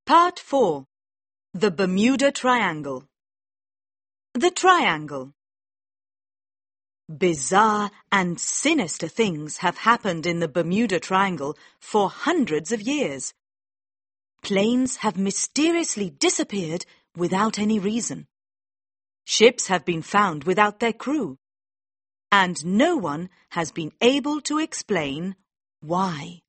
Part 4. The Bermuda Triangle. The Triangle. Bizarre and sinister things have happened in the Bermuda Triangle for hundreds of years. Planes have mysteriously disappeared without any reason. Ships have been found without their crew. And no one has been able to explain why.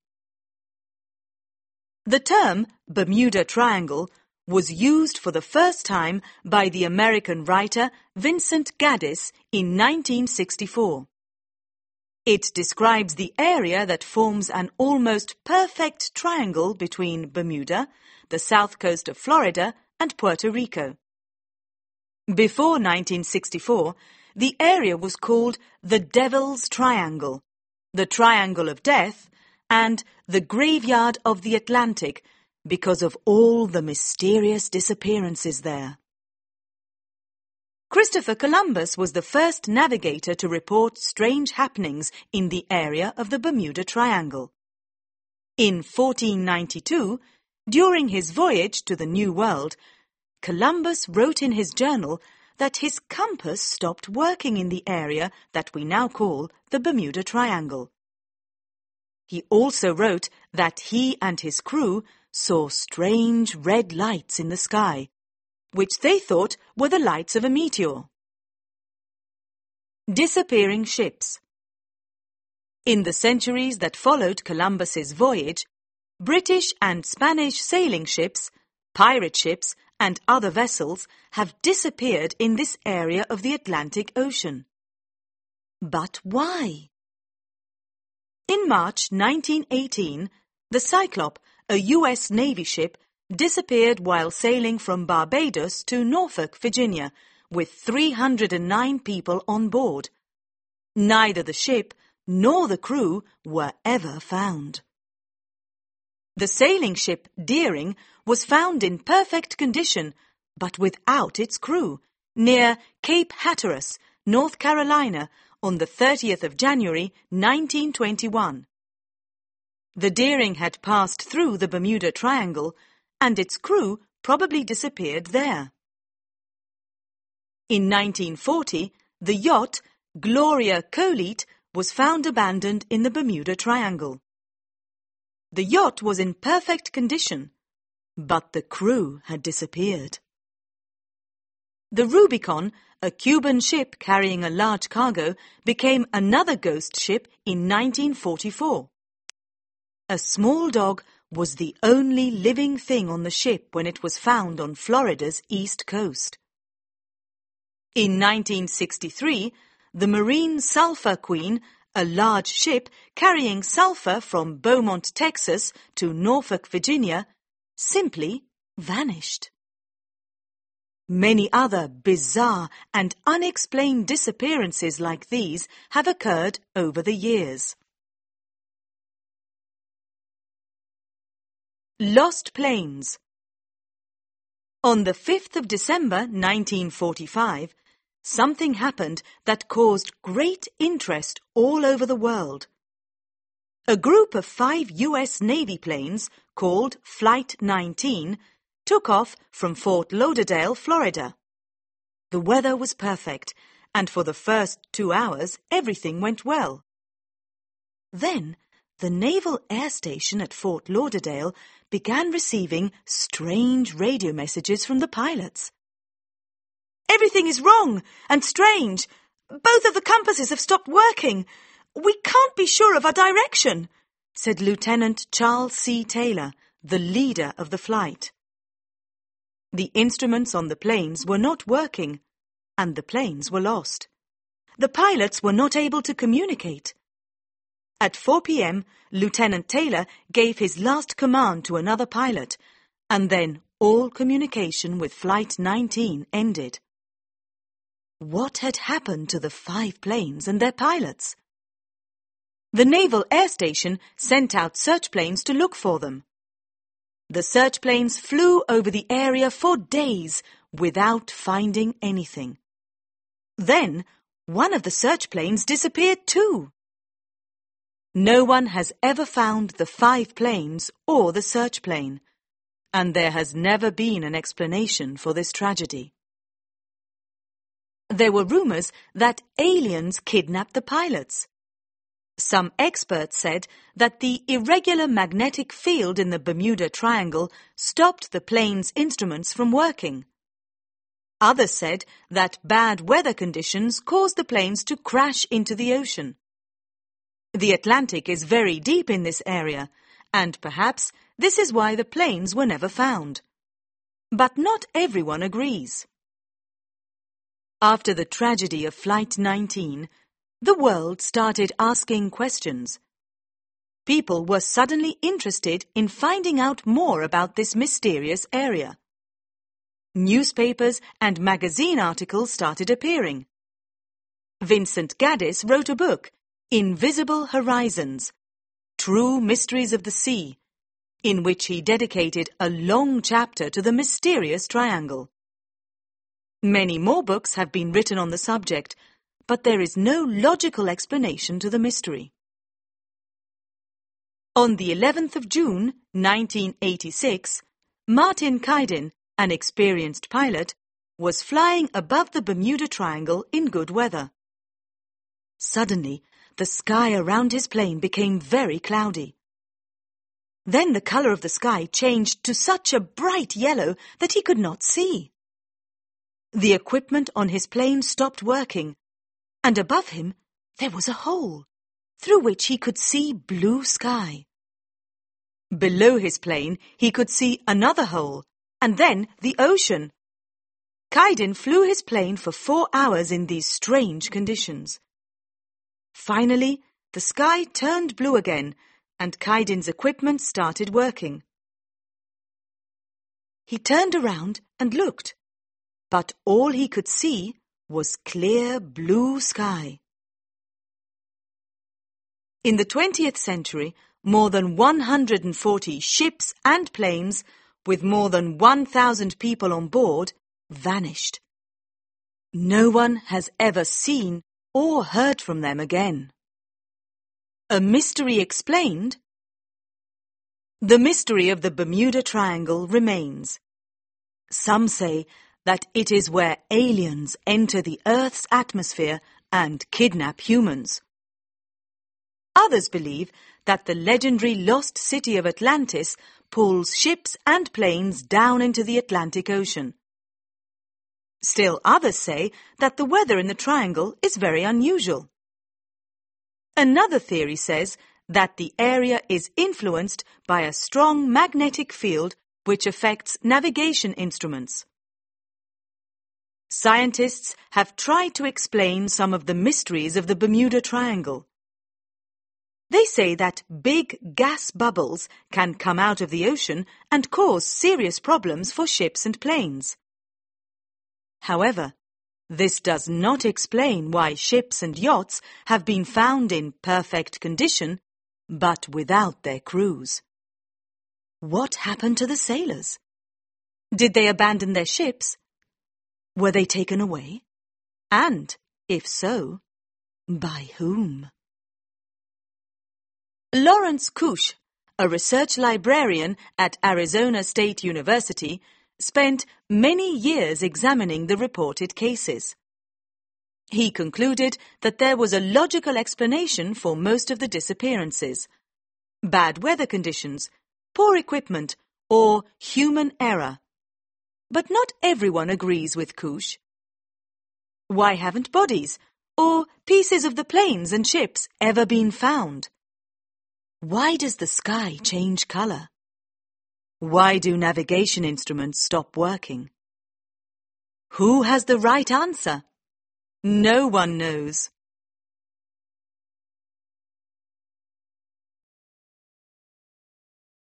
The term Bermuda Triangle was used for the first time by the American writer Vincent Gaddis in 1964. It describes the area that forms an almost perfect triangle between Bermuda, the south coast of Florida, and Puerto Rico. Before 1964, the area was called the Devil's Triangle, the Triangle of Death, and the Graveyard of the Atlantic because of all the mysterious disappearances there. Christopher Columbus was the first navigator to report strange happenings in the area of the Bermuda Triangle. In 1492, during his voyage to the New World, Columbus wrote in his journal that his compass stopped working in the area that we now call the Bermuda Triangle. He also wrote that he and his crew saw strange red lights in the sky, which they thought were the lights of a meteor. Disappearing ships. In the centuries that followed Columbus's voyage, British and Spanish sailing ships, pirate ships, and other vessels have disappeared in this area of the Atlantic Ocean. But why? In March 1918, the Cyclop, a U.S. Navy ship, disappeared while sailing from Barbados to Norfolk, Virginia, with 309 people on board. Neither the ship nor the crew were ever found. The sailing ship Deering was found in perfect condition, but without its crew, near Cape Hatteras, North Carolina, on the 30th of January 1921. The Deering had passed through the Bermuda Triangle, and its crew probably disappeared there. In 1940, the yacht Gloria Colette was found abandoned in the Bermuda Triangle. The yacht was in perfect condition, but the crew had disappeared. The Rubicon, a Cuban ship carrying a large cargo, became another ghost ship in 1944. A small dog was the only living thing on the ship when it was found on Florida's east coast. In 1963, the Marine Sulphur Queen, a large ship carrying sulphur from Beaumont, Texas to Norfolk, Virginia, simply vanished. Many other bizarre and unexplained disappearances like these have occurred over the years. Lost planes. On the 5th of December 1945, something happened that caused great interest all over the world. A group of 5 U.S. Navy planes, called Flight 19, took off from Fort Lauderdale, Florida. The weather was perfect, and for the first 2 hours everything went well. Then, the Naval Air Station at Fort Lauderdale began receiving strange radio messages from the pilots. "Everything is wrong and strange. Both of the compasses have stopped working. We can't be sure of our direction," said Lieutenant Charles C. Taylor, the leader of the flight. The instruments on the planes were not working, and the planes were lost. The pilots were not able to communicate. At 4 p.m., Lieutenant Taylor gave his last command to another pilot, and then all communication with Flight 19 ended. What had happened to the 5 planes and their pilots? The Naval Air Station sent out search planes to look for them. The search planes flew over the area for days without finding anything. Then, one of the search planes disappeared too. No one has ever found the 5 planes or the search plane, and there has never been an explanation for this tragedy. There were rumors that aliens kidnapped the pilots. Some experts said that the irregular magnetic field in the Bermuda Triangle stopped the plane's instruments from working. Others said that bad weather conditions caused the planes to crash into the ocean. The Atlantic is very deep in this area, and perhaps this is why the planes were never found. But not everyone agrees. After the tragedy of Flight 19, the world started asking questions. People were suddenly interested in finding out more about this mysterious area. Newspapers and magazine articles started appearing. Vincent Gaddis wrote a book, Invisible Horizons, True Mysteries of the Sea, in which he dedicated a long chapter to the mysterious triangle. Many more books have been written on the subject, but there is no logical explanation to the mystery. On the 11th of June, 1986, Martin Kaiden, an experienced pilot, was flying above the Bermuda Triangle in good weather. Suddenly, the sky around his plane became very cloudy. Then the color of the sky changed to such a bright yellow that he could not see. The equipment on his plane stopped working, and above him there was a hole, through which he could see blue sky. Below his plane he could see another hole, and then the ocean. Kaiden flew his plane for 4 hours in these strange conditions. Finally, the sky turned blue again, and Kaiden's equipment started working. He turned around and looked, but all he could see was clear blue sky. In the 20th century, more than 140 ships and planes with more than 1,000 people on board vanished. No one has ever seen or heard from them again. A mystery explained? The mystery of the Bermuda Triangle remains. Some say that it is where aliens enter the Earth's atmosphere and kidnap humans. Others believe that the legendary lost city of Atlantis pulls ships and planes down into the Atlantic Ocean. Still others say that the weather in the triangle is very unusual. Another theory says that the area is influenced by a strong magnetic field which affects navigation instruments. Scientists have tried to explain some of the mysteries of the Bermuda Triangle. They say that big gas bubbles can come out of the ocean and cause serious problems for ships and planes. However, this does not explain why ships and yachts have been found in perfect condition, but without their crews. What happened to the sailors? Did they abandon their ships? Were they taken away? And, if so, by whom? Lawrence Kusch, a research librarian at Arizona State University, spent many years examining the reported cases. He concluded that there was a logical explanation for most of the disappearances: bad weather conditions, poor equipment, or human error. But not everyone agrees with Kusch. Why haven't bodies or pieces of the planes and ships ever been found? Why does the sky change color? Why do navigation instruments stop working? Who has the right answer? No one knows.